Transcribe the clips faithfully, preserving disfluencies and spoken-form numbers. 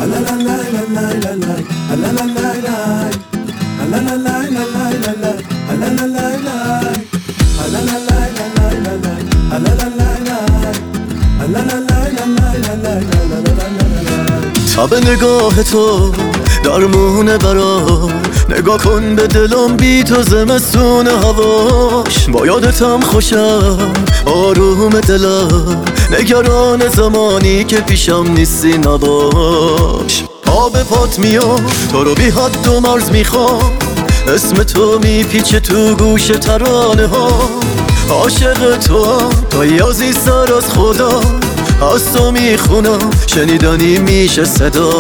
تب نگاه تو درمونه برام، نگاه کن به دلم بی تو زمستون هواش. با یادتم خوشم آروم دلم، نگران زمانی که پیشم نیستی نباش. آب پات میام تو رو بی حد و مرز میخوام، اسم تو میپیچه تو گوش ترانه ها. عاشق تو هم توی عزیزتر از خدا، از تو میخونم شنیدنی میشه صدا.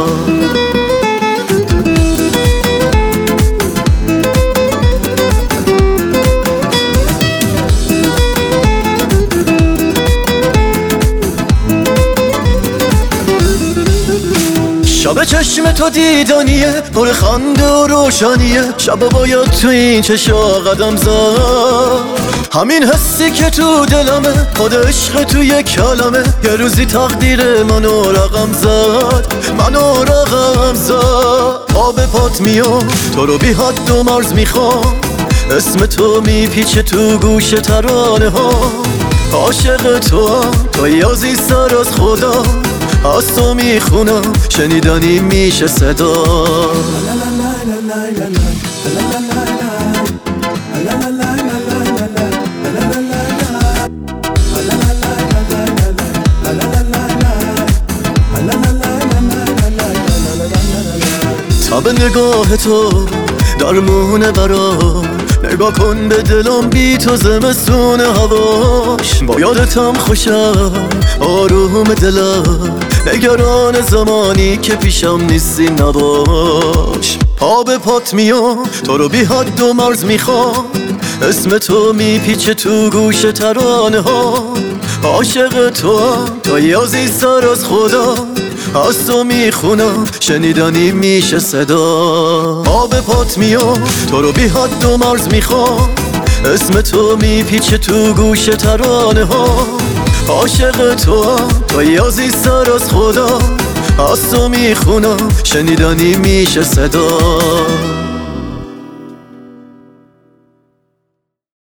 شب چشم تو دیدنیه، پر خنده و روشنیه. شب باید تو این چشا قدم زد، همین حسی که تو دلمه، خود عشق تو یک کلمه. یه روزی تقدیر منو رقم زد، منو رقم زد. آب پات میام تو رو بی حد و مرز میخوام، اسم تو میپیچه تو گوش ترانه ها. عاشق تو هم توی عزیزتر از خدا، از تو میخونم شنیدنی میشه صدا. تب نگاه تو درمونه برام، نگاه کن به دلم بی تو زمستون هواش. با یادتم خوشم آروم دلم، نگران زمانی که پیشم نیستی نباش. آب پات میام تو رو بی حد و مرز میخوام، اسم تو میپیچه تو گوش ترانه ها. عاشق تو هم توی عزیزتر از خدا، از تو میخونم شنیدنی میشه صدا. آب پات میام تو رو بی حد و مرز میخوام، اسم تو میپیچه تو گوش ترانه ها. عاشق تو هم توی عزیزتر از خدا، از تو میخونم شنیدنی میشه صدا.